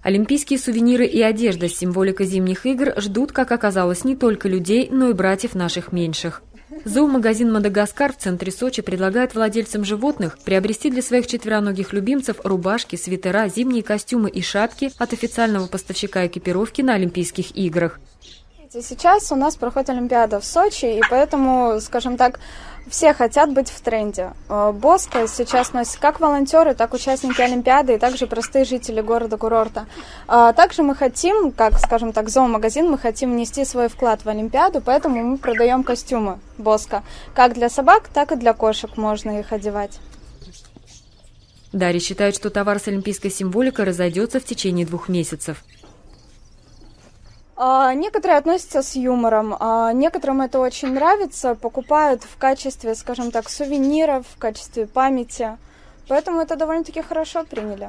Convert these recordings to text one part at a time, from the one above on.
Олимпийские сувениры и одежда с символикой зимних игр ждут, как оказалось, не только людей, но и братьев наших меньших. Зоомагазин «Мадагаскар» в центре Сочи предлагает владельцам животных приобрести для своих четвероногих любимцев рубашки, свитера, зимние костюмы и шапки от официального поставщика экипировки на Олимпийских играх. Сейчас у нас проходит Олимпиада в Сочи, и поэтому, скажем так, все хотят быть в тренде. Боско сейчас носят как волонтеры, так и участники Олимпиады, и также простые жители города-курорта. Также мы хотим, как, скажем так, зоомагазин, мы хотим внести свой вклад в Олимпиаду, поэтому мы продаем костюмы Боско. Как для собак, так и для кошек можно их одевать. Дарья считает, что товар с олимпийской символикой разойдется в течение 2 месяцев. Некоторые относятся с юмором, некоторым это очень нравится, покупают в качестве, скажем так, сувениров, в качестве памяти. Поэтому это довольно-таки хорошо приняли.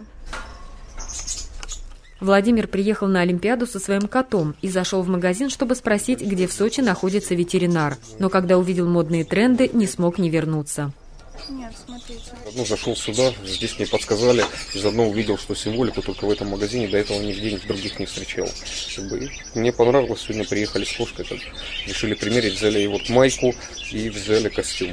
Владимир приехал на Олимпиаду со своим котом и зашел в магазин, чтобы спросить, где в Сочи находится ветеринар. Но когда увидел модные тренды, не смог не вернуться. Нет, смотрите. Зашел сюда, здесь мне подсказали, заодно увидел, что символику только в этом магазине, до этого нигде других не встречал. Мне понравилось, сегодня приехали с кошкой, решили примерить, взяли и вот майку и взяли костюм.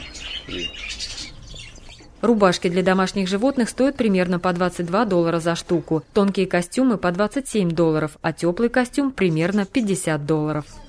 Рубашки для домашних животных стоят примерно по $22 за штуку, тонкие костюмы по $27, а теплый костюм примерно $50.